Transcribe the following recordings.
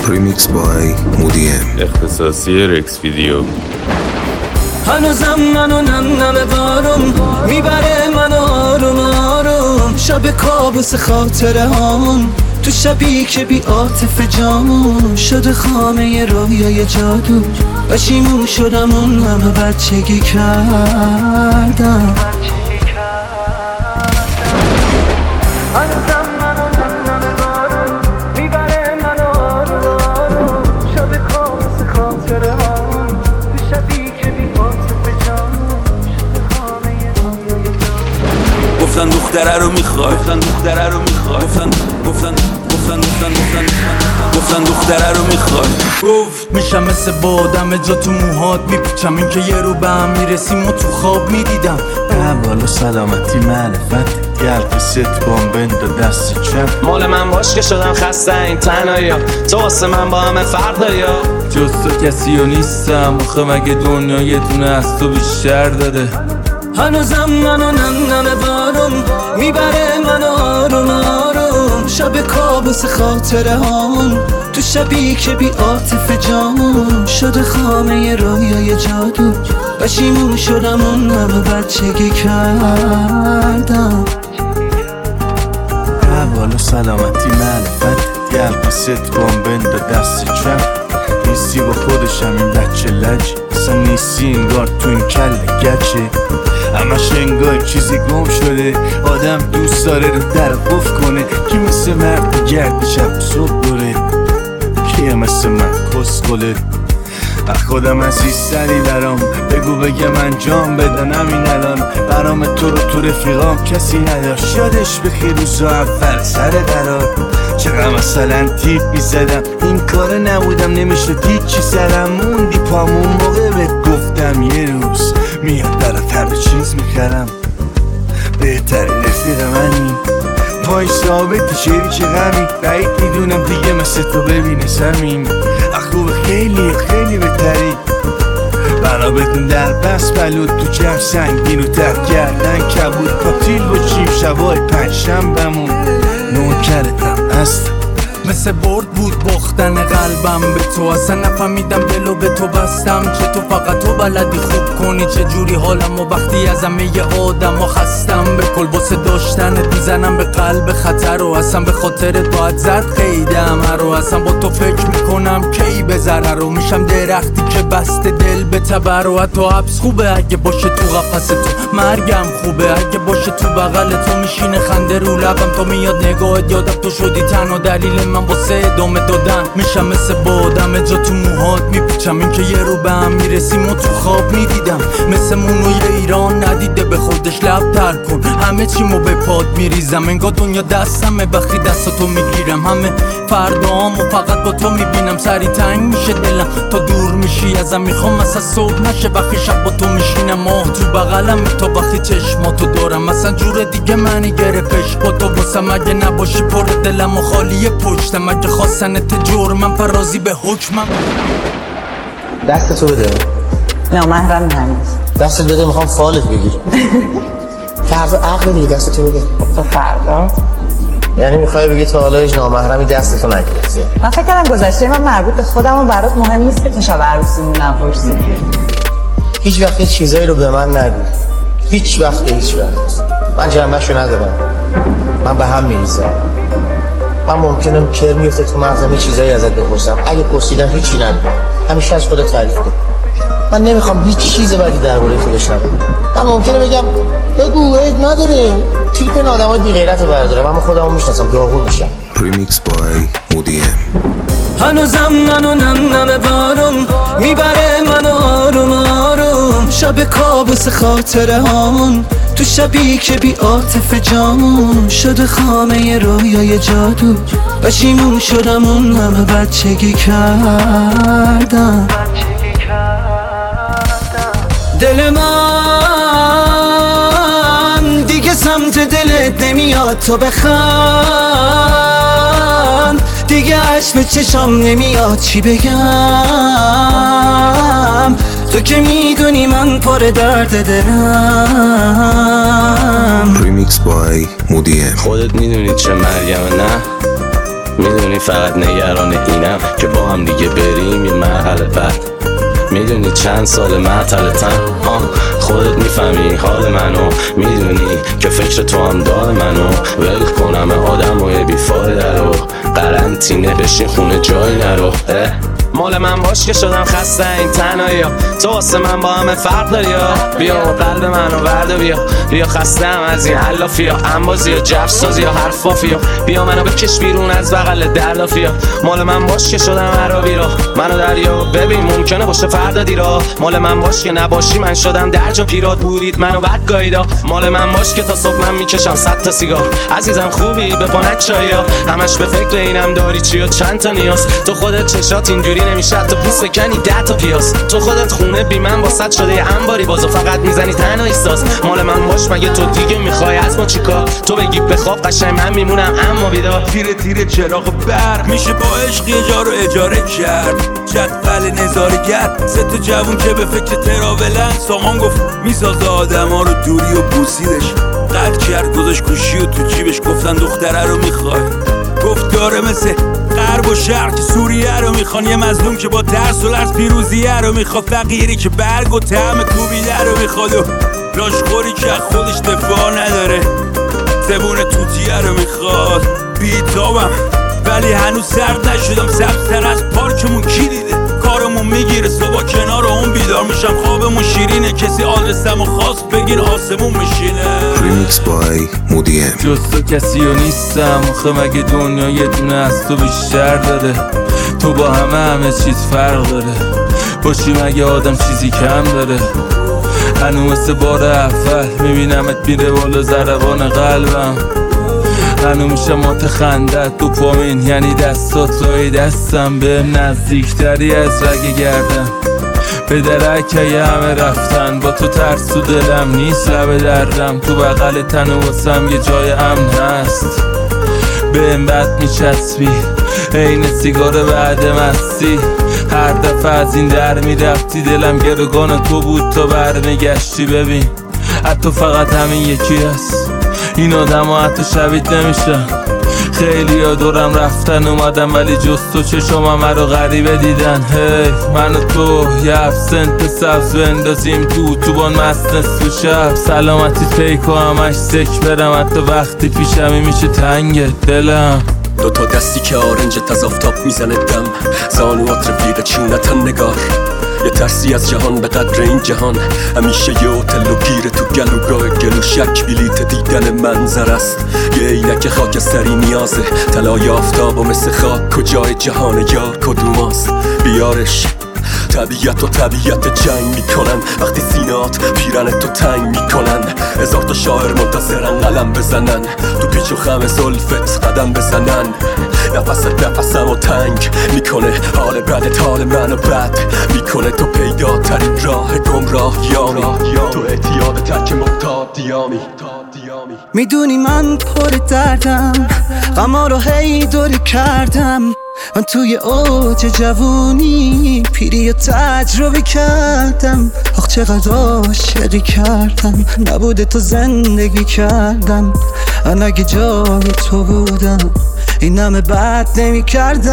ریمیکس بای مودیم، اختصاصی رکس ویدیو. هنوزم منو نم بارون میبره منو آروم آروم، شب کابوس خاطره هامون تو شبی که بی عاطف جامون شده خامه رویای جادو. پشیمون شدم اون همه بچگی کردم. گفتن دختره رو میخوای، گفتن دختره رو میخوای، گفتن دختره رو میخوای. گفت میشم مثل بادم جا تو موهات میپیچم، این که یه رو به هم میرسیم و تو خواب میدیدم. بالا سلامتی معرفت گلت ست بامبند و دست چپ مال من باش که شدم خسته این تنهایی، تو واسه من با همه فرق داری. جز تو کسی ها نیستم آخه مگه دنیا یه دونه از تو بیشتر داده. هنوزم منو نم بارون میبره منو آروم آروم، شب کابوس خاطره هامون تو شبی که بی عاطف جامون شده خامه رویای جادو. پشیمون شدم اون همه بچگی کردم. بالا سلامتی معرفت گلت ست بامبند و دست چپ نیستی با خودشم این بچه لج، اصلا نیستی انگار تو این کل گچه، همش انگار چیزی گم شده. آدم دوست داره رو در قفل کنه، کی مثل مرد گرد شب صبح دوره، کیه مثل من کسخله. خودم عزیز سری برام بگو بگم انجام بدن همین الان، برام تو رو تو رفیقام کسی نداشت. یادش بخیر روزا اول سر قرار چقدر مثلا تیپ میزدم، این کار نبودم نمیشه دید چی سرم موندی پامون موقع بهت گفتم یه روز میاد برات همه چیز میخرم. بهترین رفیق منی پای ثابت شریک غمی، بعید میدونم دیگه مثل تو ببینه زمین. خوب خیلی خیلی بهتری بنا بتون در بس بلود تو جمع سنگین و تر کردن کبود پاتیل باشیم شبای پنجشنبه‌مون نوکرتم هستم. مثل برد بود باختن قلبم به تو، اصلا نفهمیدم دلو به تو بستم. چه تو فقط تو بلدی خوب کنی چه جوری حالم و وقتی از همه آدم و خستم. به کل باسه داشتنت میزنم به قلب خطر و اصلا به خاطرت باید زد قیده همه رو. اصلا با تو فکر میکنم کی به ضرر رو میشم درختی که بسته دل به تبر و حتی حبس خوبه اگه باشه تو قفس تو، مرگم خوبه اگه باشه تو بغل تو. میشینه خنده رو لبم تا میاد نگاهت یادم تو شدی تنها دلیل من واسه ادامه دادن. میشم مثل بادم جا تو موهات میپیچم، این که یه رو به هم میرسیم و تو خواب میدیدم. مثل مونوی ایران ندیده به خودش لب تر کن، همه چیمو به پاد میریزم انگار دنیا دستمه وقتی دستاتو میگیرم. همه فردامو فقط با تو میبینم، سری تنگ میشه دلم تا دور میشی ازم. میخوام مثلا صبح نشه وقتی شب با تو میشینم، ماه تو بغلم تا وقتی چشماتو دارم. مثلا جور دیگه منی گرفتش با تو واسم، اگه نباشی پر دلم و خالی پشتم. اگه خواستنت جرمم فرازی به حکمم. دستتو بده. نامحرم هنوز دستت بده، میخوام فالت بگیرم. فردا عقل دیگه، دستتو بده. تا فردا یعنی میخوای بگی تا حالا هیچ نامحرمی دستتو نگرفته؟ من فکر کردم گذشته من مربوط به خودم و برات مهم نیست که شب عروسیمون نپرسی. هیچ وقت هیچ چیزایی رو به من نگو، هیچ وقت. من جنبه‌شو ندارم، من به هم میریزم. من ممکنم کر میفته تو مغزم یه چیزایی ازت بپرسم، اگه پرسیدم هیچی نگو، همیشه از خودت تعریف کن. من نمیخوام هیچ چیز بدی درباره تو بشنوم. من ممکنه بگم بگو عیب نداره، تیپ این آدمای بی غیرت رو بردارم، اما خودمو میشناسم داغون میشم. ریمیکس بای مودیم. هنوزم منو نم بارون میبره منو آروم آروم، شب کابوس خاطره هامون تو شبی که بی عاطف جامون شده خامه رویای جادو. پشیمون شدم اون همه بچگی کردم. دل من دیگه سمت دلت نمیاد تو بخند، دیگه عشق به چشام نمیاد چی بگم. تو که میدونی من پر درد دلم. ریمیکس بای مودیم. خودت میدونی چه مرگمه نه؟ میدونی فقط نگران اینم که با هم دیگه بریم یه مرحله بعد. میدونی چند سال معطلتم، خودت میفهمی حال منو، میدونی که فکر تو هم دار منو. ول کنم آدمای بیفایده رو، قرنطینه بشین خونه جای نرو. مال من باش که شدم خسته این تنهایی ها، تو واسه من با همه فرق داری ها. بیا قلب منو برد و بیا خستم از این علافی ها، انبازی یا جفسازی یا حرفافی ها. بیا منو بکش بیرون از بغل دردافی ها. مال من باش که شدم عربی را، منو دریا ببین ممکنه باشه فردا دیرا. مال من باش که نباشی من شدم درجا پیرات بورید منو بد گاییدا. مال من باش که تا صبح من میکشم 100 تا سیگار. عزیزم خوبی به پانت چایا، همش به فکر اینم داری چی و چند تا نیاز. تو خودت چشات اینجوری نمیشه تو پوست کنی 10 تا پیاز. تو خودت خونه بی من واسط شده یه انباری بازو فقط میزنی تنها ایستاز. مال من باش مگه تو دیگه میخوای از ما چیکار؟ تو بگی بخواب قشنگ من میمونم اما بیدار. تیره تیره چراغ برق میشه با عشق یه جا رو اجاره کرد. جدول نظارگر سه تا جوون که به فکر تراولن. سامان گفت میسازه آدم ها رو دوری و بوسیدش. قد کرد گذاشت گوشی و تو جیبش. گفتن دختره رو میخوای، گفت داره مثل غرب و شرق سوریه رو میخوان. یه مظلوم که با ترس و لرز پیروزیه رو میخواد. فقیری که برگ و طعم کوبیده رو میخواد و لاشخوری که خودش دفاع نداره. زبون توتیه رو میخواد. بیتابم ولی هنوز سرد نشدم. سبزتر از پارکمون کی دیده؟ کارمون میگیره صبح کنار اون بیدار میشم. خوابمون شیرینه کسی آدرسمو خواست بگین آسمون میشینه. Remix by Moody M. جز تو کسی رو نیستم آخه مگه دنیا یه دونه از تو بیشتر داره؟ تو با همه چیز فرق داره. باشی مگه آدم چیزی کم داره؟ هنو مثل بار اول میبینمت میره بالا ضربان قلبم. هنو میشه مات خندت دوپامین یعنی دستات لای دستم. به نزدیکتری از رگ گردم به درکه همه رفتن. با تو ترس تو دلم نیست لب دردم. تو بغل تن و واسم یه جای امن هست. به این بد میچسبی این سیگار بعد مستی. هر دفعه از این در میرفتی دلم گروگان تو بود تا برمیگشتی. ببین حتی فقط همین یکی هست. این آدم ها حتی شبیه نمیشن. خیلی ها دورم رفتن اومدم ولی جز تو چشم همه رو غریبه دیدن. هی من و تو یه ابسنت سبز بندازیم تو بان مست نصف شب. سلامتی پیک و همش سک برم حتی وقتی پیشمی میشه تنگ دلم. دو تا دستی که آرنجت از آفتاب میزنه دم. زانوات رفیق چونتن نگار. یه ترسی از جهان به قدر این جهان. همیشه یه هتل و گیره تو گلوگاه گلو شک بلیت دیدن منظر است. یه عینک خاکستری نیازه طلای آفتاب و مثل خاک کجای جهان یار کدوماست؟ بیارش طبیعت و طبیعت جنگ میکنن. وقتی سینات پیرن تو تنگ میکنن. هزار تا شاعر منتظرن قلم بزنن. تو پیچ و خم زلفت قدم بزنن. نفست نفسم و تنگ میکنه. حال بدت حال منو بد میکنه. تو پیدا ترین راه گمراهیامی. تو اعتیاد ترک مبتادیامی. میدونی من پر دردم، غما رو هی دوری کردم. من توی اوج جوونی پیری رو تجربه کردم. آخ چقدر عاشقی کردم، نبوده تو زندگی کردم. من اگه جای تو بودم این همه بد نمی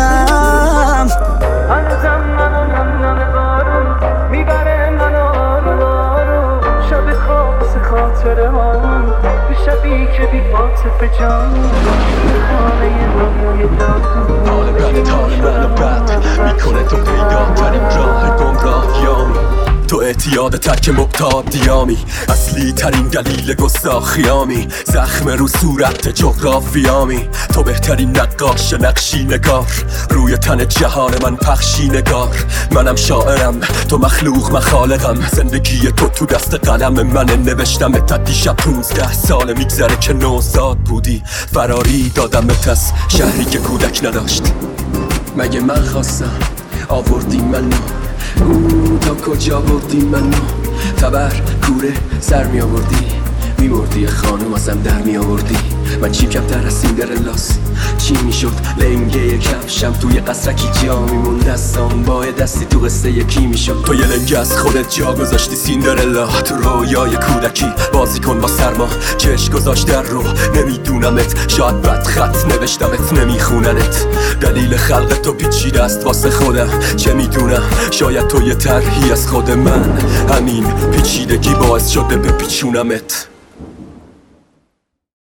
کردم. هنوزم منو نم بارون میبره منو آروم آروم. شب خواب واسه خاطره هامون تو شبی که بی عاطفه جامون. خانه رویای دادون حال بدت حال منو بد میکنه. تو پیدا ترین راه گمراهیامی. تو اعتیاد ترک مبتادیامی. اصلی ترین دلیل گستاخیامی. زخم رو صورت جغرافیامی. تو بهترین نقاش نقشی نگار. روی تن جهان من پخشی نگار. منم شاعرم تو مخلوق مخالقم. زندگی تو دست قلم من نوشتم. تا دیشب 15 سال میگذره که نوزاد بودی. فراری دادمت از شهری که کودک نداشت. مگه من خواستم آوردی منو. تا کجا بردی منو؟ تبر کوره سر می آوردی. میمردی خانم ازم در میآوردی. من چیم کمتر از سیندرلاس چی میشد لنگه کفشم توی قصرکی جا میموند دستام با دستی تو قصه یکی میشد. تو یه لنگه از خودت جا گذاشتی سیندرلا تو رویای کودکی بازی کن با سرما چشم گذاشت در رو نمیدونمت شاید بد خط نوشتمت نمیخوننت دلیل خلق تو پیچیده است واسه خودم چه میدونم شاید تو یه طرحی از خود من همین پیچیدگی باعث شده بپیچونمت.